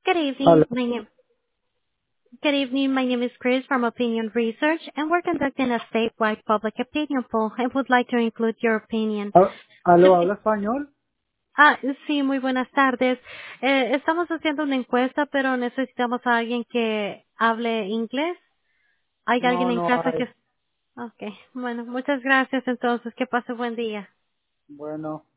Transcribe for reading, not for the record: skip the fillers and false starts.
Good Aló. evening. My name is Chris from Opinion Research, and we're conducting a statewide public opinion poll. I would like to include your opinion. Aló, ¿habla español? Ah, sí, muy buenas tardes. Estamos haciendo una encuesta, pero necesitamos a alguien que hable inglés. ¿Hay alguien No, en no casa que... hay. Okay, bueno, muchas gracias entonces. Que pase buen día. Bueno.